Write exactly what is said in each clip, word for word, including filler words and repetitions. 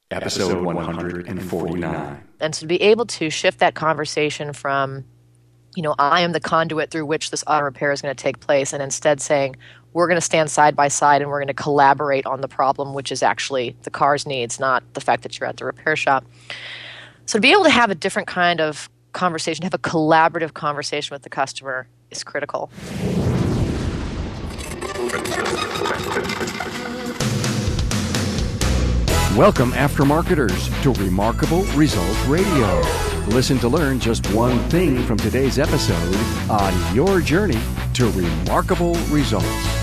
Episode one hundred forty-nine. And so to be able to shift that conversation from, you know, I am the conduit through which this auto repair is going to take place, and instead saying, we're going to stand side by side and we're going to collaborate on the problem, which is actually the car's needs, not the fact that you're at the repair shop. So to be able to have a different kind of conversation, have a collaborative conversation with the customer is critical. Welcome, aftermarketers, to Remarkable Results Radio. Listen to learn just one thing from today's episode on your journey to remarkable results.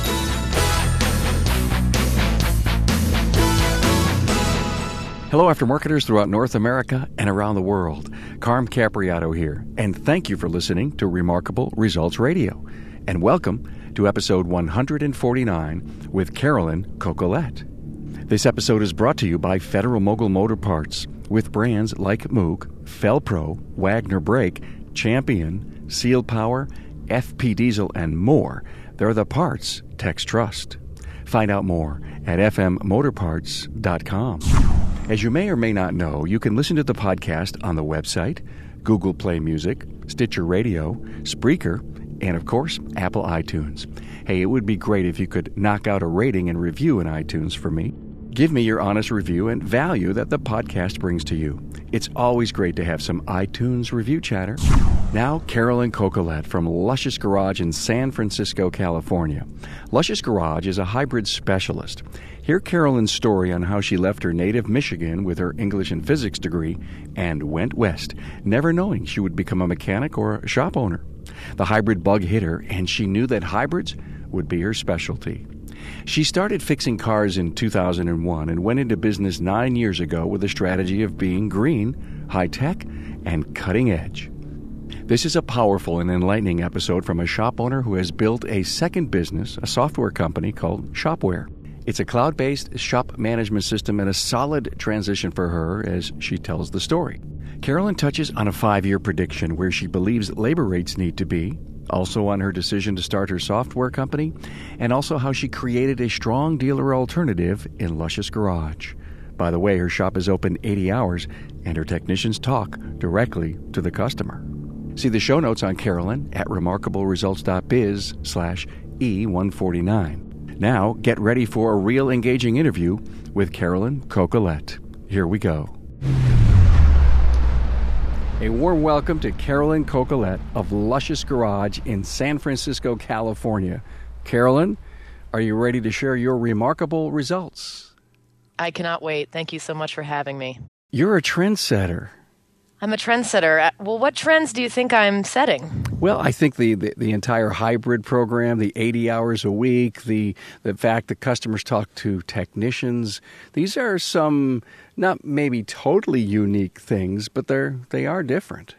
Hello, aftermarketers throughout North America and around the world. Carm Capriato here, and thank you for listening to Remarkable Results Radio. And welcome to episode one hundred forty-nine with Carolyn Cocolette. This episode is brought to you by Federal Mogul Motor Parts, with brands like Moog, Felpro, Wagner Brake, Champion, Seal Power, F P Diesel, and more. They're the parts techs trust. Find out more at f m motor parts dot com. As you may or may not know, you can listen to the podcast on the website, Google Play Music, Stitcher Radio, Spreaker, and of course, Apple iTunes. Hey, it would be great if you could knock out a rating and review in iTunes for me. Give me your honest review and value that the podcast brings to you. It's always great to have some iTunes review chatter. Now, Carolyn Cocolette from Luscious Garage in San Francisco, California. Luscious Garage is a hybrid specialist. Hear Carolyn's story on how she left her native Michigan with her English and physics degree and went west, never knowing she would become a mechanic or a shop owner. The hybrid bug hit her, and she knew that hybrids would be her specialty. She started fixing cars in two thousand one and went into business nine years ago with a strategy of being green, high-tech, and cutting-edge. This is a powerful and enlightening episode from a shop owner who has built a second business, a software company called Shopware. It's a cloud-based shop management system and a solid transition for her as she tells the story. Carolyn touches on a five-year prediction where she believes labor rates need to be, also on her decision to start her software company, and also how she created a strong dealer alternative in Luscious Garage. By the way, her shop is open eighty hours, and her technicians talk directly to the customer. See the show notes on Carolyn at remarkable results dot biz slash E one forty-nine. Now, get ready for a real engaging interview with Carolyn Cocolette. Here we go. A warm welcome to Carolyn Cocolette of Luscious Garage in San Francisco, California. Carolyn, are you ready to share your remarkable results? I cannot wait. Thank you so much for having me. You're a trendsetter. I'm a trendsetter. Well, what trends do you think I'm setting? Well, I think the, the, the entire hybrid program, the eighty hours a week, the the fact that customers talk to technicians, these are some not maybe totally unique things, but they're they are different.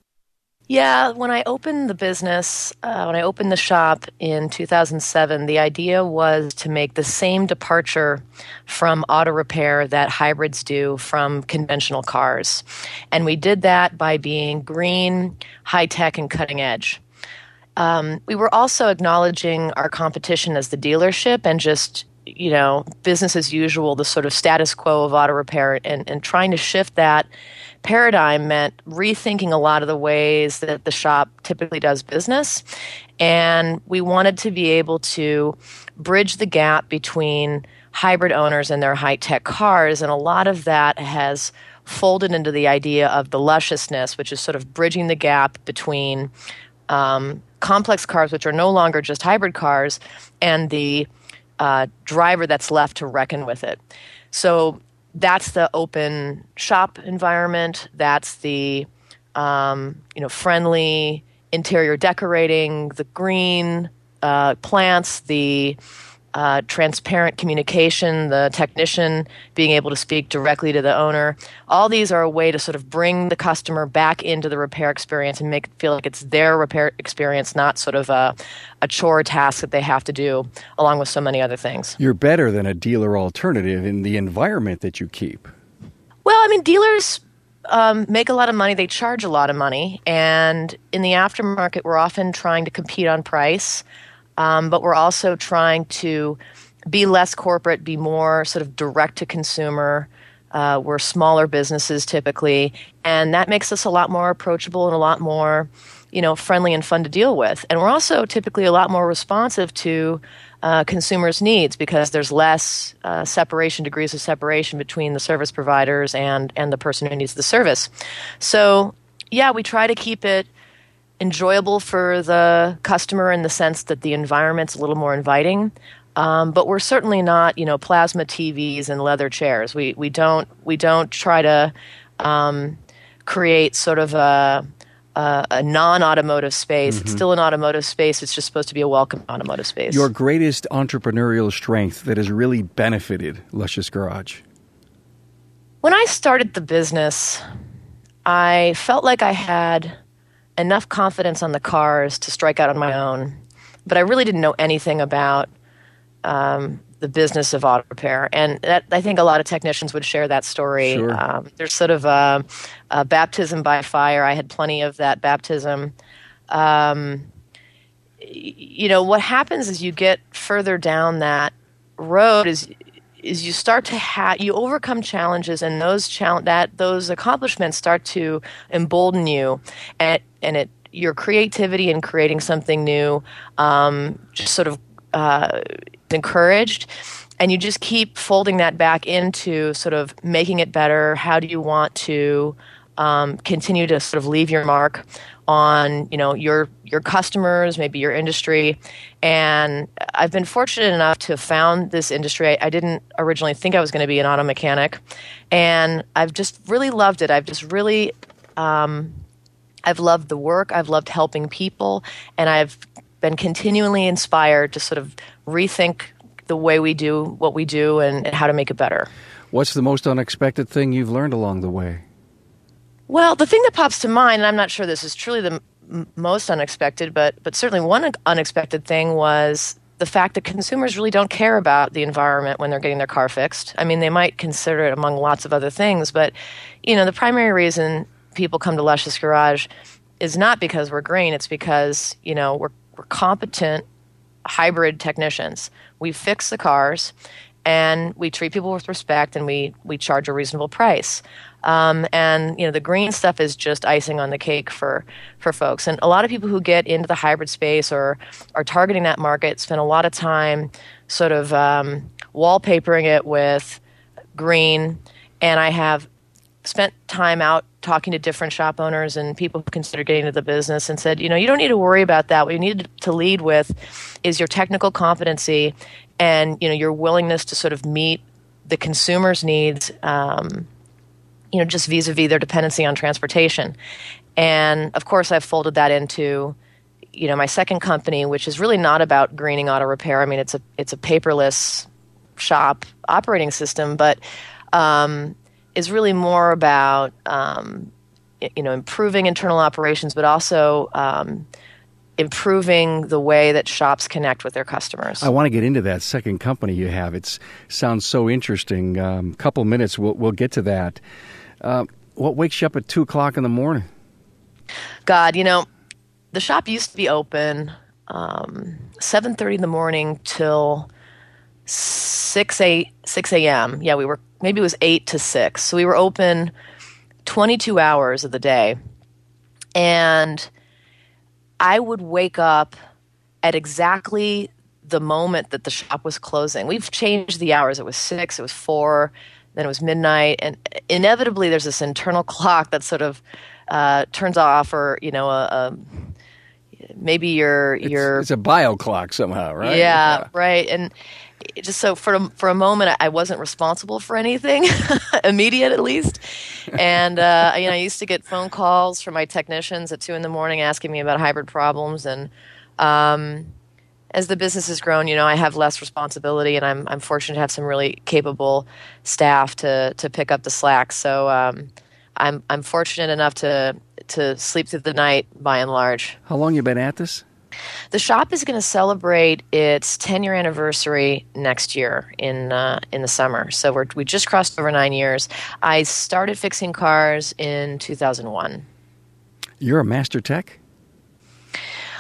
Yeah, when I opened the business, uh, when I opened the shop in two thousand seven, the idea was to make the same departure from auto repair that hybrids do from conventional cars. And we did that by being green, high-tech, and cutting-edge. Um, we were also acknowledging our competition as the dealership and just, you know, business as usual, the sort of status quo of auto repair, and, and trying to shift that paradigm meant rethinking a lot of the ways that the shop typically does business. And we wanted to be able to bridge the gap between hybrid owners and their high-tech cars. And a lot of that has folded into the idea of the lusciousness, which is sort of bridging the gap between um, complex cars, which are no longer just hybrid cars, and the uh, driver that's left to reckon with it. So that's the open shop environment. That's the um, you know friendly interior decorating, the green uh, plants, the uh, transparent communication, the technician being able to speak directly to the owner. All these are a way to sort of bring the customer back into the repair experience and make it feel like it's their repair experience, not sort of a, a chore task that they have to do, along with so many other things. You're better than a dealer alternative in the environment that you keep. Well, I mean, dealers um, make a lot of money. They charge a lot of money. And in the aftermarket, we're often trying to compete on price. Um, but we're also trying to be less corporate, be more sort of direct to consumer, Uh, we're smaller businesses typically, and that makes us a lot more approachable and a lot more, you know, friendly and fun to deal with. And we're also typically a lot more responsive to uh, consumers' needs because there's less uh, separation, degrees of separation between the service providers and, and the person who needs the service. So, yeah, we try to keep it enjoyable for the customer in the sense that the environment's a little more inviting. Um, but we're certainly not, you know, plasma T Vs and leather chairs. We we don't we don't try to um, create sort of a a, a non-automotive space. Mm-hmm. It's still an automotive space. It's just supposed to be a welcome automotive space. Your greatest entrepreneurial strength that has really benefited Luscious Garage? When I started the business, I felt like I had enough confidence on the cars to strike out on my own, but I really didn't know anything about Um, the business of auto repair. And that, I think a lot of technicians would share that story. Sure. Um, there's sort of a, a baptism by fire. I had plenty of that baptism. Um, you know, what happens is you get further down that road is is you start to have, you overcome challenges, and those chal- that those accomplishments start to embolden you, and, and it your creativity in creating something new um, just sort of uh, encouraged, and you just keep folding that back into sort of making it better. How do you want to um, continue to sort of leave your mark on, you know, your your customers, maybe your industry? And I've been fortunate enough to have found this industry. I, I didn't originally think I was going to be an auto mechanic, and I've just really loved it. I've just really, um, I've loved the work. I've loved helping people, and I've been continually inspired to sort of rethink the way we do what we do and, and how to make it better. What's the most unexpected thing you've learned along the way? Well, the thing that pops to mind, and I'm not sure this is truly the m- most unexpected, but but certainly one unexpected thing was the fact that consumers really don't care about the environment when they're getting their car fixed. I mean, they might consider it among lots of other things, but you know, the primary reason people come to Luscious Garage is not because we're green. It's because, you know, we're we're competent hybrid technicians. We fix the cars, and we treat people with respect, and we we charge a reasonable price. Um, and you know, the green stuff is just icing on the cake for for folks. And a lot of people who get into the hybrid space or are targeting that market spend a lot of time sort of um, wallpapering it with green. And I have spent time out talking to different shop owners and people who consider getting into the business, and said, you know, you don't need to worry about that. What you need to lead with is your technical competency and, you know, your willingness to sort of meet the consumer's needs, um, you know, just vis-a-vis their dependency on transportation. And of course, I've folded that into, you know, my second company, which is really not about greening auto repair. I mean, it's a it's a paperless shop operating system, but um, is really more about, um, you know, improving internal operations, but also um, improving the way that shops connect with their customers. I want to get into that second company you have. It sounds so interesting. A um, couple minutes, we'll, we'll get to that. Uh, what wakes you up at two o'clock in the morning? God, you know, the shop used to be open um, seven thirty in the morning till six a.m. Yeah, we were, maybe it was eight to six. So we were open twenty-two hours of the day. And I would wake up at exactly the moment that the shop was closing. We've changed the hours. It was six, it was four, then it was midnight. And inevitably there's this internal clock that sort of uh, turns off, or, you know, a, a maybe your your it's, it's a bio clock somehow, right? Yeah, yeah. right. And it just so for a, for a moment, I wasn't responsible for anything, immediate at least. And uh, you know, I used to get phone calls from my technicians at two in the morning asking me about hybrid problems. And um, as the business has grown, you know, I have less responsibility, and I'm I'm fortunate to have some really capable staff to to pick up the slack. So um, I'm I'm fortunate enough to to sleep through the night by and large. How long you been at this? The shop is going to celebrate its ten-year anniversary next year in uh, in the summer. So we're, we just crossed over nine years. I started fixing cars in two thousand one. You're a master tech?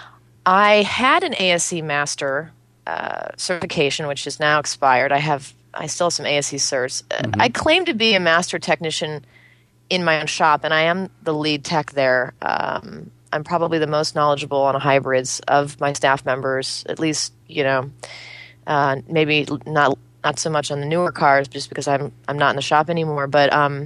I had an A S C master uh, certification, which is now expired. I have I still have some A S E certs. Mm-hmm. I claim to be a master technician in my own shop, and I am the lead tech there. Um, I'm probably the most knowledgeable on hybrids of my staff members, at least, you know, uh, maybe not not so much on the newer cars, just because I'm I'm not in the shop anymore. But um,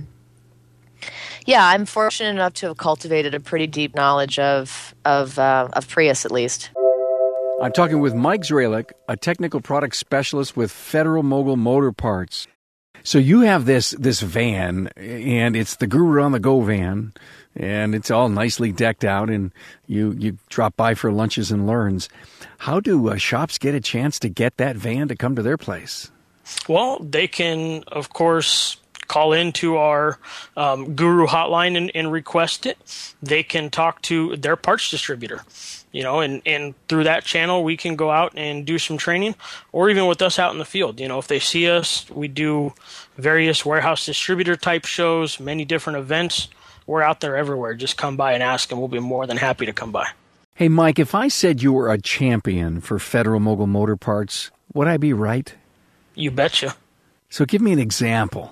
yeah, I'm fortunate enough to have cultivated a pretty deep knowledge of of uh, of Prius, at least. I'm talking with Mike Zralik, a technical product specialist with Federal Mogul Motor Parts. So you have this this van, and it's the Guru on the Go van, and it's all nicely decked out, and you, you drop by for lunches and learns. How do uh, shops get a chance to get that van to come to their place? Well, they can, of course, call into our um, Guru hotline and, and request it. They can talk to their parts distributor, you know, and, and through that channel, we can go out and do some training, or even with us out in the field. You know, if they see us, we do various warehouse distributor type shows, many different events. We're out there everywhere. Just come by and ask, and we'll be more than happy to come by. Hey, Mike, if I said you were a champion for Federal Mogul Motor Parts, would I be right? You betcha. So give me an example.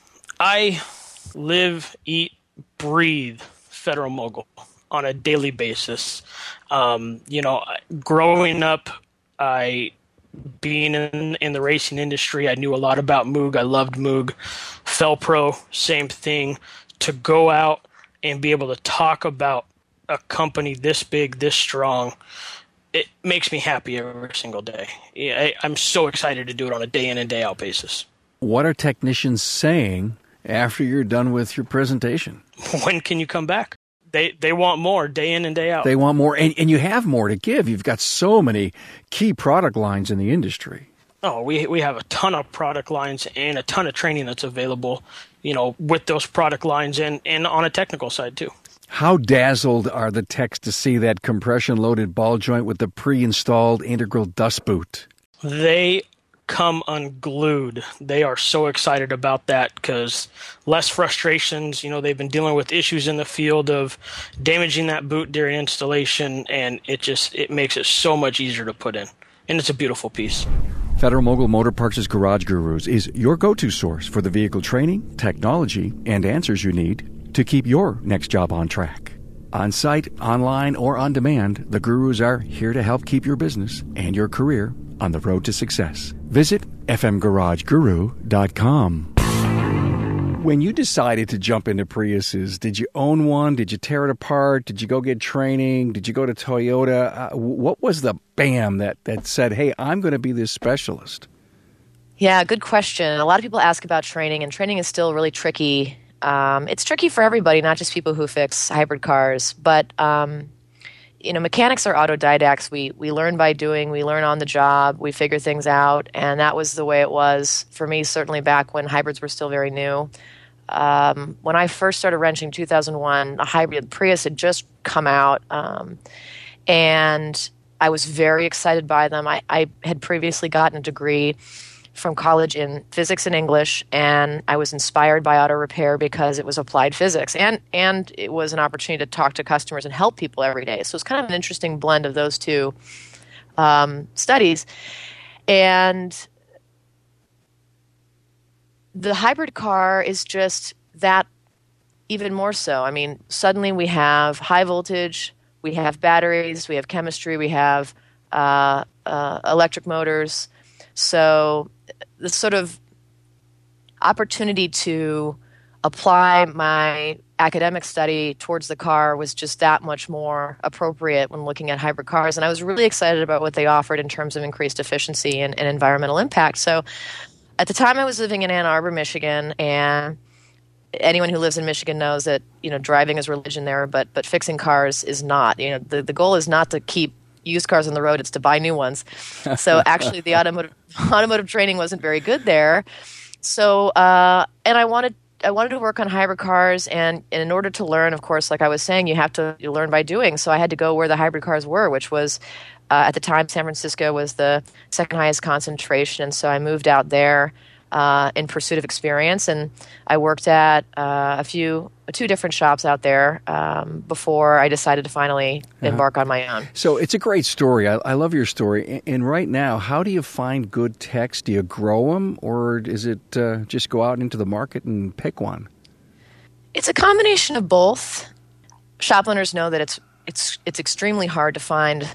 I live, eat, breathe Federal Mogul on a daily basis. Um, you know, growing up, I being in, in the racing industry, I knew a lot about Moog. I loved Moog. Felpro, same thing. To go out and be able to talk about a company this big, this strong, it makes me happy every single day. I, I'm so excited to do it on a day in and day out basis. What are technicians saying after you're done with your presentation? When can you come back? They they want more day in and day out. They want more, and, and you have more to give. You've got so many key product lines in the industry. Oh, we we have a ton of product lines and a ton of training that's available, you know, with those product lines and, and on a technical side too. How dazzled are the techs to see that compression-loaded ball joint with the pre-installed integral dust boot? They come unglued. They are so excited about that because less frustrations. You know, they've been dealing with issues in the field of damaging that boot during installation, and it just it makes it so much easier to put in. And it's a beautiful piece. Federal Mogul Motor Parts' Garage Gurus is your go-to source for the vehicle training, technology, and answers you need to keep your next job on track. On-site, online, or on demand, the Gurus are here to help keep your business and your career on the road to success. Visit f m garage guru dot com. When you decided to jump into Priuses, did you own one? Did you tear it apart? Did you go get training? Did you go to Toyota? Uh, what was the bam that, that said, hey, I'm going to be this specialist? Yeah, good question. A lot of people ask about training, and training is still really tricky. Um, it's tricky for everybody, not just people who fix hybrid cars. But, um, you know, mechanics are autodidacts. We we learn by doing. We learn on the job. We figure things out. And that was the way it was for me, certainly back when hybrids were still very new. Um, when I first started wrenching in two thousand one, a hybrid Prius had just come out. Um, and I was very excited by them. I, I had previously gotten a degree from college in physics and English, and I was inspired by auto repair because it was applied physics, and and it was an opportunity to talk to customers and help people every day. So it's kind of an interesting blend of those two um, studies. And the hybrid car is just that even more so. I mean, suddenly we have high voltage, we have batteries, we have chemistry, we have uh, uh, electric motors. So the sort of opportunity to apply my academic study towards the car was just that much more appropriate when looking at hybrid cars. And I was really excited about what they offered in terms of increased efficiency and, and environmental impact. So at the time I was living in Ann Arbor, Michigan, and anyone who lives in Michigan knows that, you know, driving is religion there, but but fixing cars is not. You know, the, the goal is not to keep used cars on the road, it's to buy new ones. So actually the automotive automotive training wasn't very good there. So uh, and I wanted I wanted to work on hybrid cars, and, and in order to learn, of course, like I was saying, you have to you learn by doing. So I had to go where the hybrid cars were, which was uh, at the time San Francisco was the second highest concentration, and so I moved out there uh, in pursuit of experience. And I worked at uh, a few, two different shops out there um, before I decided to finally uh-huh. embark on my own. So it's a great story. I, I love your story. And right now, how do you find good techs? Do you grow them, or is it uh, just go out into the market and pick one? It's a combination of both. Shop owners know that it's it's it's extremely hard to find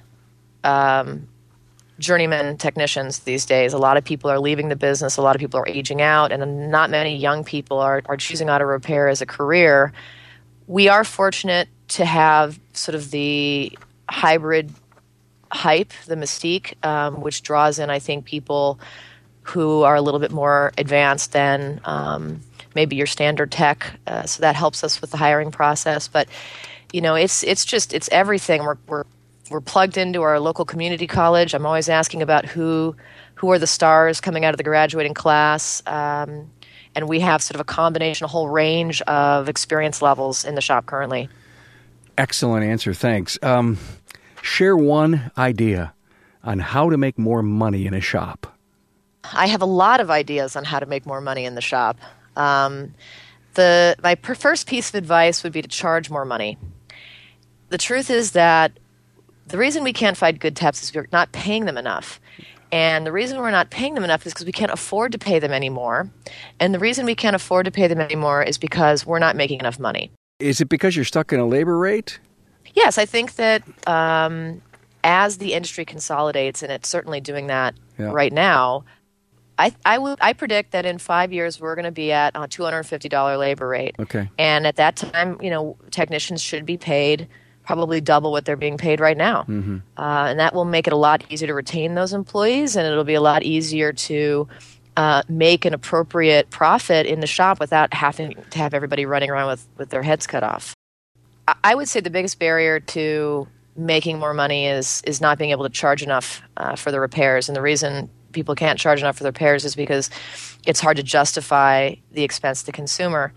um, journeyman technicians these days. A lot of people are leaving the business. A lot of people are aging out, and not many young people are, are choosing auto repair as a career. We are fortunate to have sort of the hybrid hype, the mystique, um, which draws in, I think, people who are a little bit more advanced than um, maybe your standard tech. Uh, so that helps us with the hiring process. But, you know, it's it's just, it's everything. We're, we're We're plugged into our local community college. I'm always asking about who who are the stars coming out of the graduating class. Um, and we have sort of a combination, a whole range of experience levels in the shop currently. Excellent answer. Thanks. Um, share one idea on how to make more money in a shop. I have a lot of ideas on how to make more money in the shop. Um, the my first piece of advice would be to charge more money. The truth is that the reason we can't find good techs is we're not paying them enough. And the reason we're not paying them enough is because we can't afford to pay them anymore. And the reason we can't afford to pay them anymore is because we're not making enough money. Is it because you're stuck in a labor rate? Yes, I think that um, as the industry consolidates, and it's certainly doing that yeah. right now, I I, w- I predict that in five years we're going to be at a two hundred fifty dollars labor rate. Okay. And at that time, you know, technicians should be paid probably double what they're being paid right now. Mm-hmm. Uh, and that will make it a lot easier to retain those employees, and it'll be a lot easier to uh, make an appropriate profit in the shop without having to have everybody running around with, with their heads cut off. I, I would say the biggest barrier to making more money is is not being able to charge enough uh, for the repairs. And the reason people can't charge enough for the repairs is because it's hard to justify the expense to the consumer.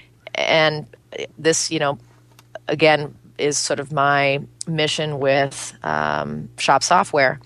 And this, you know, again, is sort of my mission with um, Shop Software.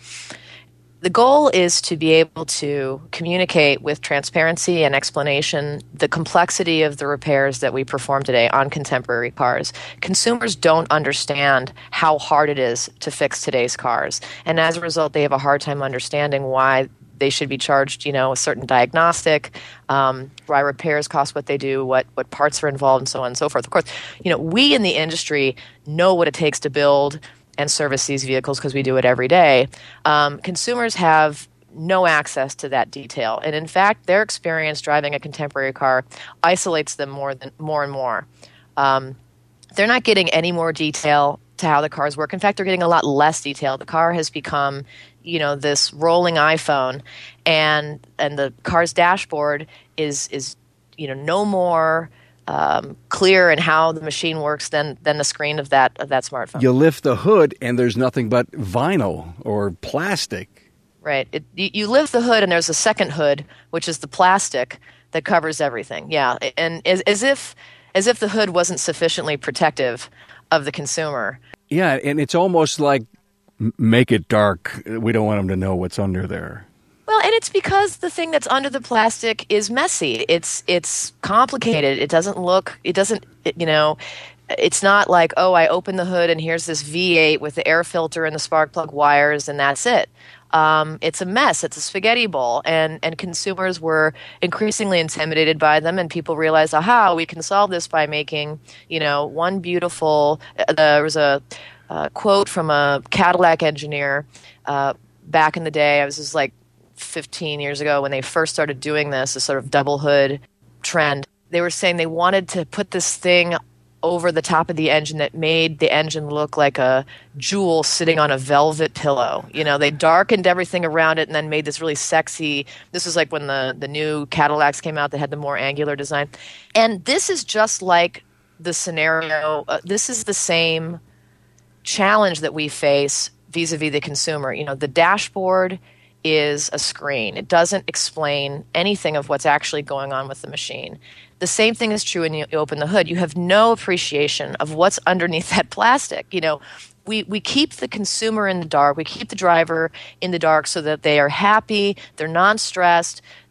The goal is to be able to communicate with transparency and explanation the complexity of the repairs that we perform today on contemporary cars. Consumers don't understand how hard it is to fix today's cars, and as a result, they have a hard time understanding why they should be charged, you know, a certain diagnostic, um, why repairs cost what they do, what what parts are involved, and so on and so forth. Of course, you know, we in the industry know what it takes to build and service these vehicles because we do it every day. Um, consumers have no access to that detail, and in fact, their experience driving a contemporary car isolates them more than more and more. Um, they're not getting any more detail to how the cars work. In fact, they're getting a lot less detail. The car has become, you know, this rolling iPhone, and and the car's dashboard is is you know no more um, clear in how the machine works than than the screen of that of that smartphone. You lift the hood, and there's nothing but vinyl or plastic. Right. It, you, you lift the hood, and there's a second hood, which is the plastic that covers everything. Yeah, and as, as if as if the hood wasn't sufficiently protective of the consumer. Yeah, and it's almost like, make it dark. We don't want them to know what's under there. Well, and it's because the thing that's under the plastic is messy. It's it's complicated. It doesn't look, it doesn't, it, you know, it's not like, oh, I open the hood and here's this V eight with the air filter and the spark plug wires and that's it. Um, it's a mess. It's a spaghetti bowl. And, and consumers were increasingly intimidated by them, and people realized, aha, we can solve this by making, you know, one beautiful, uh, there was a uh, quote from a Cadillac engineer uh, back in the day. I was just like fifteen years ago when they first started doing this, this sort of double hood trend. They were saying they wanted to put this thing over the top of the engine that made the engine look like a jewel sitting on a velvet pillow. You know, they darkened everything around it and then made this really sexy. This was like when the, the new Cadillacs came out that had the more angular design. And this is just like the scenario. Uh, this is the same challenge that we face vis-a-vis the consumer. You know, the dashboard is a screen. It doesn't explain anything of what's actually going on with the machine. The same thing is true when you open the hood. You have no appreciation of what's underneath that plastic. You know, we, we keep the consumer in the dark. We keep the driver in the dark so that they are happy, they're non-stressed,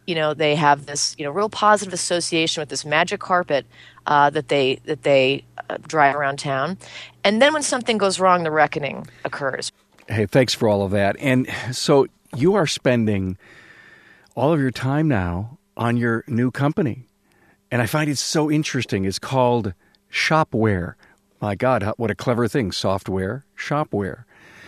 you know, they have this, you know, real positive association with this magic carpet uh, that they that they uh, drive around town. And then when something goes wrong, the reckoning occurs. Hey, thanks for all of that. And so you are spending all of your time now on your new company. And I find it so interesting. It's called Shopware. My God, what a clever thing. Software, shopware.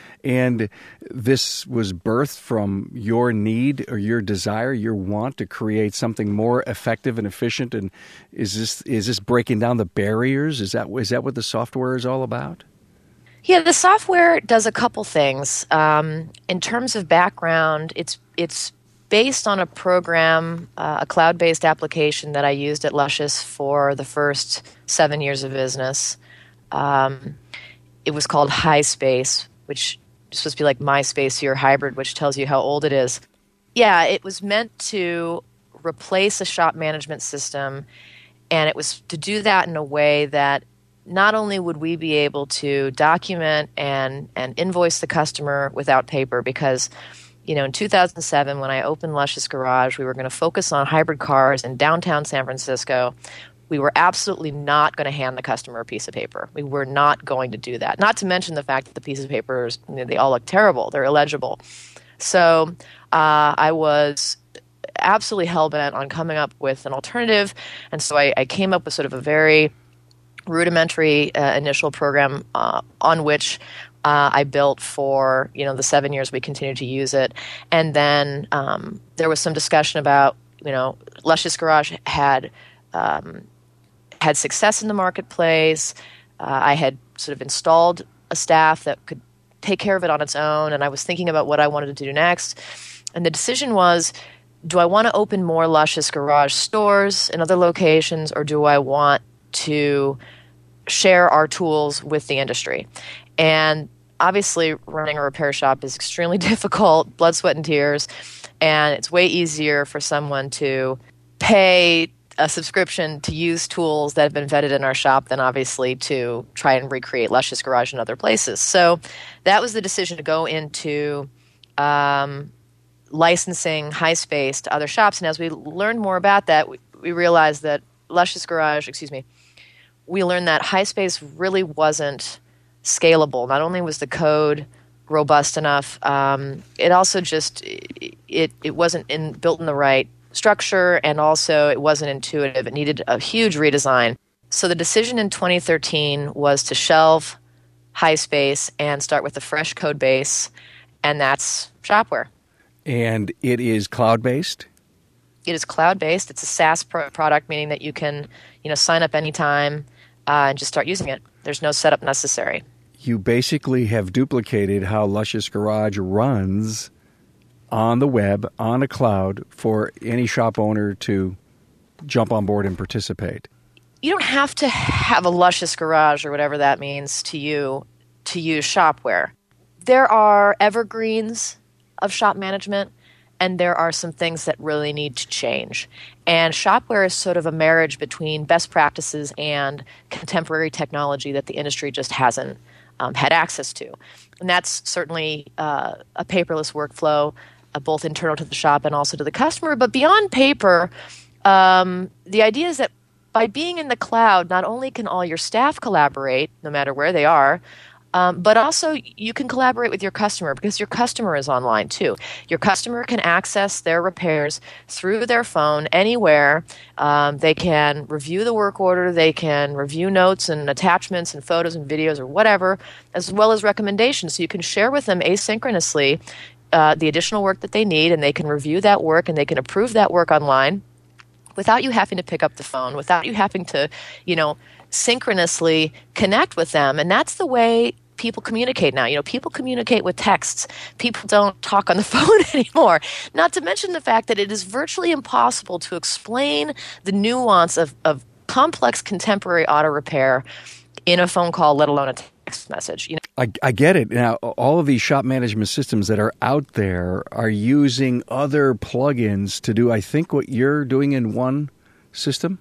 And this was birthed from your need or your desire, your want to create something more effective and efficient. And is this is this breaking down the barriers? Is that is that what the software is all about? Yeah, the software does a couple things. Um, in terms of background, it's it's based on a program, uh, a cloud-based application that I used at Luscious for the first seven years of business. Um, it was called HighSpace, which is supposed to be like MySpace or hybrid, which tells you how old it is. Yeah, it was meant to replace a shop management system, and it was to do that in a way that not only would we be able to document and, and invoice the customer without paper, because you know, in two thousand seven, when I opened Luscious Garage, we were going to focus on hybrid cars in downtown San Francisco. We were absolutely not going to hand the customer a piece of paper. We were not going to do that. Not to mention the fact that the pieces of paper, you know, they all look terrible. They're illegible. So uh, I was absolutely hell-bent on coming up with an alternative. And so I, I came up with sort of a very rudimentary uh, initial program uh, on which uh, I built for, you know, the seven years we continued to use it. And then um, there was some discussion about, you know, Luscious Garage had um, had success in the marketplace. Uh, I had sort of installed a staff that could take care of it on its own, and I was thinking about what I wanted to do next. And the decision was, do I want to open more Luscious Garage stores in other locations, or do I want to share our tools with the industry? And obviously, running a repair shop is extremely difficult, blood, sweat, and tears, and it's way easier for someone to pay a subscription to use tools that have been vetted in our shop than obviously to try and recreate Luscious Garage in other places. So that was the decision to go into um, licensing HighSpace to other shops. And as we learned more about that, we, we realized that Luscious Garage, excuse me, we learned that HighSpace really wasn't scalable. Not only was the code robust enough, um, it also just it it wasn't in, built in the right structure, and also it wasn't intuitive. It needed a huge redesign. So the decision in twenty thirteen was to shelve HighSpace and start with a fresh code base, and that's Shopware. And it is cloud-based? It is cloud-based. It's a SaaS pro- product, meaning that you can, you know, sign up anytime uh, and just start using it. There's no setup necessary. You basically have duplicated how Luscious Garage runs on the web, on a cloud, for any shop owner to jump on board and participate. You don't have to have a Luscious Garage or whatever that means to you to use Shopware. There are evergreens of shop management, and there are some things that really need to change. And Shopware is sort of a marriage between best practices and contemporary technology that the industry just hasn't um, had access to. And that's certainly uh, a paperless workflow, uh, both internal to the shop and also to the customer. But beyond paper, um, the idea is that by being in the cloud, not only can all your staff collaborate, no matter where they are, Um, but also you can collaborate with your customer, because your customer is online too. Your customer can access their repairs through their phone anywhere. Um, they can review the work order. They can review notes and attachments and photos and videos or whatever, as well as recommendations. So you can share with them asynchronously uh, the additional work that they need, and they can review that work and they can approve that work online without you having to pick up the phone, without you having to, you know, synchronously connect with them. And that's the way people communicate now. You know, people communicate with texts. People don't talk on the phone anymore. Not to mention the fact that it is virtually impossible to explain the nuance of, of complex contemporary auto repair in a phone call, let alone a text message. You know? I, I get it. Now, all of these shop management systems that are out there are using other plugins to do, I think, what you're doing in one system?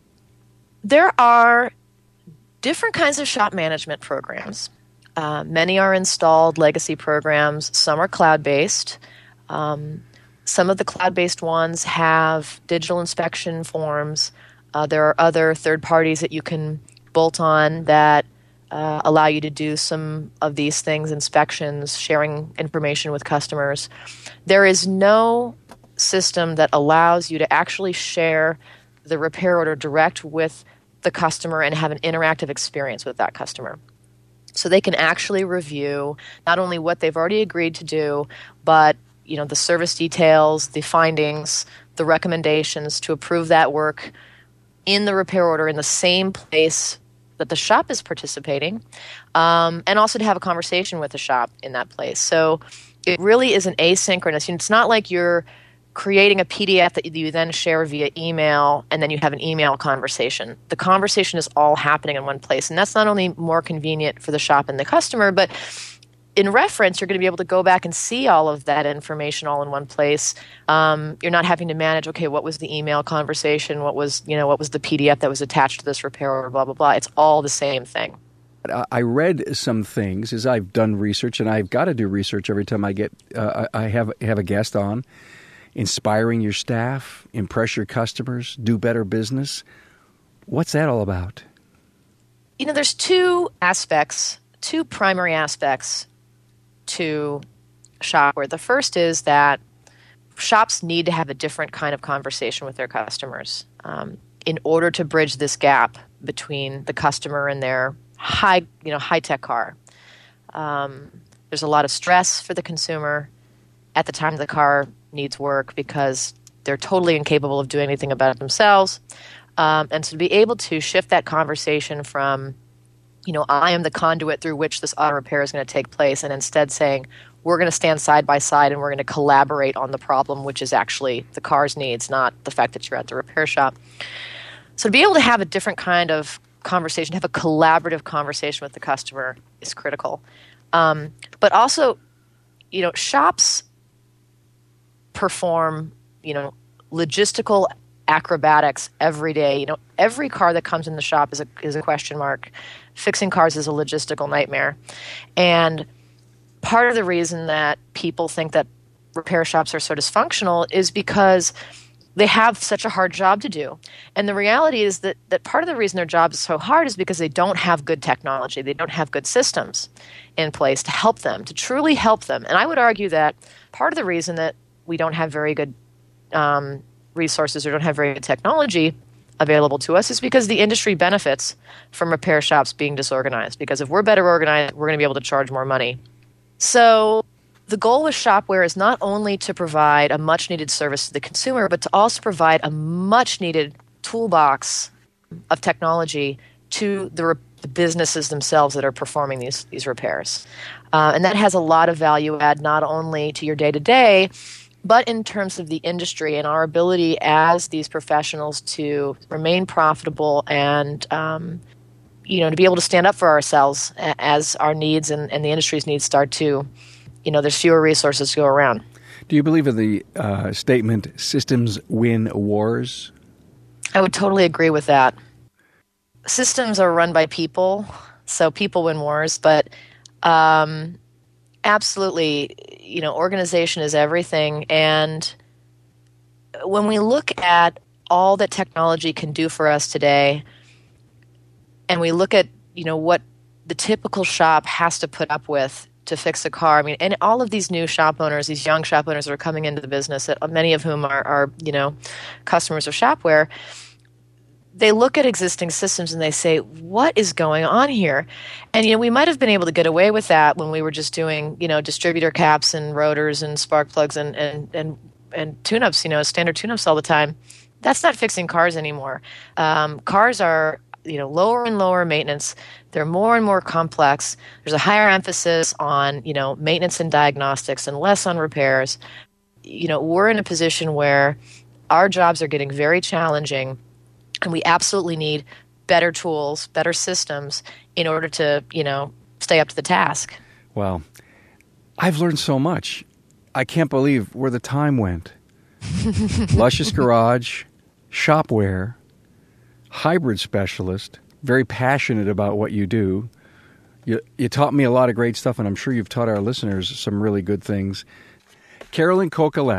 There are different kinds of shop management programs. Uh, many are installed legacy programs. Some are cloud-based. Um, Some of the cloud-based ones have digital inspection forms. Uh, there are other third parties that you can bolt on that uh, allow you to do some of these things, inspections, sharing information with customers. There is no system that allows you to actually share the repair order direct with the customer and have an interactive experience with that customer. So they can actually review not only what they've already agreed to do, but you know the service details, the findings, the recommendations to approve that work in the repair order in the same place that the shop is participating, um, and also to have a conversation with the shop in that place. So it really is an asynchronous. It's not like you're creating a P D F that you then share via email and then you have an email conversation. The conversation is all happening in one place. And that's not only more convenient for the shop and the customer, but in reference, you're going to be able to go back and see all of that information all in one place. Um, you're not having to manage, okay, what was the email conversation? What was, you know, what was the P D F that was attached to this repair order, blah, blah, blah. It's all the same thing. I read some things as I've done research, and I've got to do research every time I get, uh, I have have a guest on. Inspiring your staff, impress your customers, do better business. What's that all about? You know, there's two aspects, two primary aspects to Shopware. The first is that shops need to have a different kind of conversation with their customers um, in order to bridge this gap between the customer and their high, you know, high-tech car. Um, there's a lot of stress for the consumer at the time the car needs work because they're totally incapable of doing anything about it themselves. Um, and so to be able to shift that conversation from, you know, I am the conduit through which this auto repair is going to take place, and instead saying, we're going to stand side by side and we're going to collaborate on the problem, which is actually the car's needs, not the fact that you're at the repair shop. So to be able to have a different kind of conversation, have a collaborative conversation with the customer is critical. Um, but also, you know, shops perform, you know, logistical acrobatics every day. You know, every car that comes in the shop is a is a question mark. Fixing cars is a logistical nightmare. And part of the reason that people think that repair shops are so dysfunctional is because they have such a hard job to do. And the reality is that, that part of the reason their job is so hard is because they don't have good technology. They don't have good systems in place to help them, to truly help them. And I would argue that part of the reason that we don't have very good um, resources or don't have very good technology available to us is because the industry benefits from repair shops being disorganized. Because if we're better organized, we're going to be able to charge more money. So the goal with Shopware is not only to provide a much-needed service to the consumer, but to also provide a much-needed toolbox of technology to the, re- the businesses themselves that are performing these, these repairs. Uh, and that has a lot of value add not only to your day-to-day, but in terms of the industry and our ability as these professionals to remain profitable and um, you know, to be able to stand up for ourselves as our needs and, and the industry's needs start to, you know, there's fewer resources to go around. Do you believe in the uh, statement, systems win wars? I would totally agree with that. Systems are run by people, so people win wars, but um, absolutely, you know, organization is everything. And when we look at all that technology can do for us today, and we look at, you know, what the typical shop has to put up with to fix a car. I mean, and all of these new shop owners, these young shop owners that are coming into the business, that many of whom are, are, you know, customers of Shopware, they look at existing systems and they say, what is going on here? And, you know, we might have been able to get away with that when we were just doing, you know, distributor caps and rotors and spark plugs and, and, and, and tune-ups, you know, standard tune-ups all the time. That's not fixing cars anymore. Um, cars are, you know, lower and lower maintenance. They're more and more complex. There's a higher emphasis on, you know, maintenance and diagnostics and less on repairs. You know, we're in a position where our jobs are getting very challenging, and we absolutely need better tools, better systems in order to, you know, stay up to the task. Well, I've learned so much. I can't believe where the time went. Luscious Garage, Shopware, hybrid specialist, very passionate about what you do. You, you taught me a lot of great stuff, and I'm sure you've taught our listeners some really good things. Carolyn Cocolette,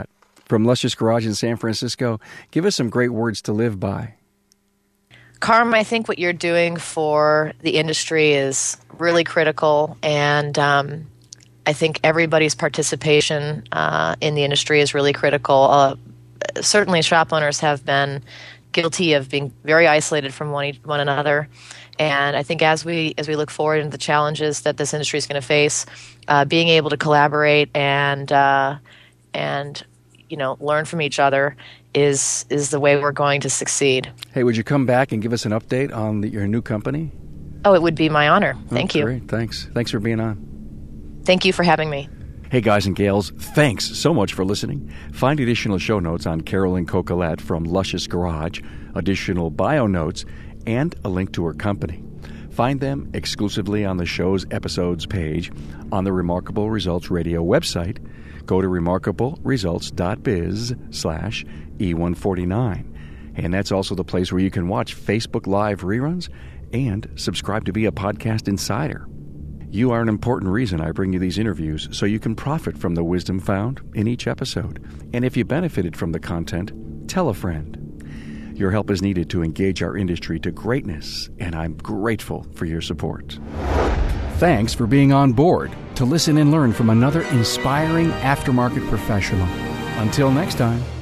from Luscious Garage in San Francisco. Give us some great words to live by. Carm, I think what you're doing for the industry is really critical, and um, I think everybody's participation uh, in the industry is really critical. Uh, certainly shop owners have been guilty of being very isolated from one, one another. And I think as we as we look forward into the challenges that this industry is going to face, uh, being able to collaborate and uh, and you know learn from each other is is the way we're going to succeed. Hey, would you come back and give us an update on the, your new company? Oh, it would be my honor. Thank oh, you. Great, thanks. Thanks for being on. Thank you for having me. Hey, guys and gals, thanks so much for listening. Find additional show notes on Carolyn Cocolette from Luscious Garage, additional bio notes, and a link to her company. Find them exclusively on the show's episodes page on the Remarkable Results Radio website. Go to remarkable results dot biz slash E one forty-nine. And that's also the place where you can watch Facebook Live reruns and subscribe to be a podcast insider. You are an important reason I bring you these interviews, so you can profit from the wisdom found in each episode. And if you benefited from the content, tell a friend. Your help is needed to engage our industry to greatness, and I'm grateful for your support. Thanks for being on board to listen and learn from another inspiring aftermarket professional. Until next time.